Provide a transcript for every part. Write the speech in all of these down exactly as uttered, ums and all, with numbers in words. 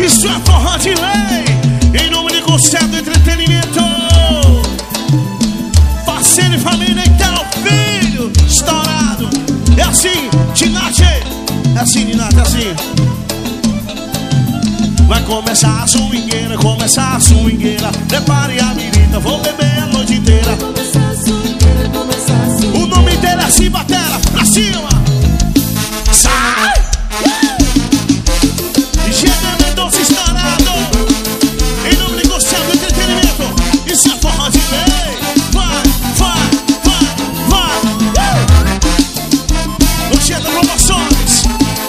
Isso é forró de lei, em nome de Concerto Entretenimento. Parceiro e família, então, filho, estourado. É assim, Tinate. É assim, Tinate, é assim. Vai começar a swingueira, começar a swingueira. Prepare a birita, vou beber a noite inteira. Começar a swingueira, começar a swingueira. O nome dele é assim, batera, pra cima. Sai! Chega Mendonça estourado, em nome de Concerto Entretenimento. Isso é forró de lei. Vai, vai, vai, vai. uh! Nojenta Promoções.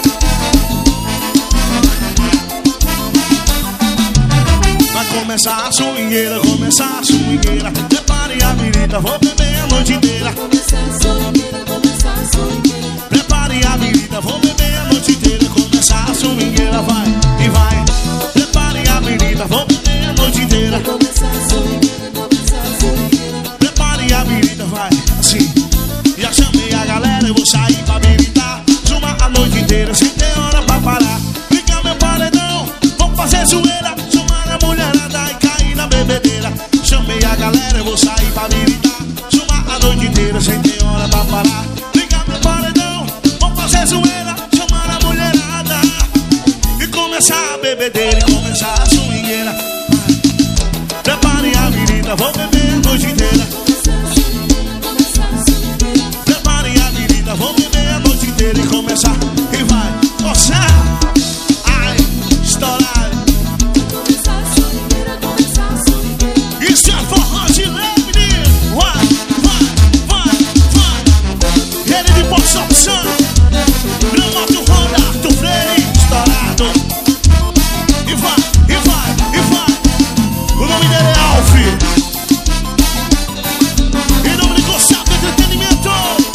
Vai começar a swingueira, começar a swingueira. Prepare a birita, vou beber a noite inteira. Começar a swingueira, começar a swingueira. Prepare a birita, vou beber a noite inteira. Começar a swingueira, vai e vai. Prepare a birita, vou beber a noite inteira. Começar a swingueira, começar a swingueira. Prepare a birita, vai assim. Já chamei a galera, eu vou sair pra biritar. Zuma a noite inteira, sem ter hora pra parar. Liga meu paredão, vamos fazer zoeira. Zumar a mulherada e cair na bebedeira. Chamei a galera, eu vou sair pra biritar. Zuma a noite inteira, sem ter hora pra parar. Liga meu paredão, vamos fazer zoeira. Chamar a mulherada e começar a bebedeira e começar a swingueira. Prepare a birita, vou beber a noite inteira. Prepare a birita, vou beber a noite inteira e começar. E vai, você, ai, estourar. Isso é forró de lei, menino. Vai, vai, vai, vai. Ele de Poço Opção, não moto roda, tu freio, estourado. E vai, e vai, e vai. O nome dele é Alfie. Em nome de Concerto Entretenimento.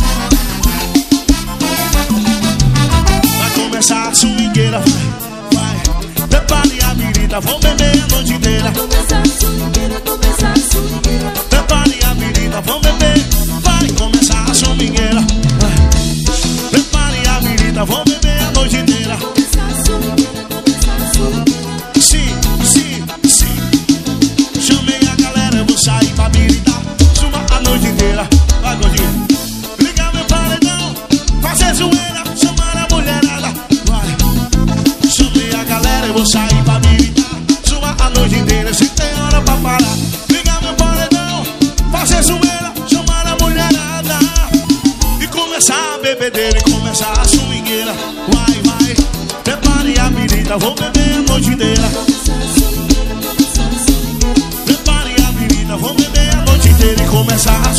Vai começar a swingueira, vai, vai. Prepare a birita, vou beber a noite inteira. Começar a swingueira, começar a swingueira. Prepare a birita, vamos beber. Vai começar a swingueira. Prepare a birita, vamos beber a noite inteira. Começar a swingueira, começar a swingueira. Sim, sim, sim. Chamei a galera, eu vou sair pra biritar. Zuma a noite inteira. Vai, gordinho. Liga meu paredão, fazer zoeira. Chamar a mulherada. Vai. Chamei a galera, eu vou sair pra biritar. Zuma a noite inteira, sem ter hora pra parar. Liga meu paredão, fazer zoeira. Chamar a mulherada e começar a bebedeira e começar a swingueira. Vai, vai. Prepare a birita, vou beber a noite inteira. Prepare a birita, vou beber a noite inteira e começar a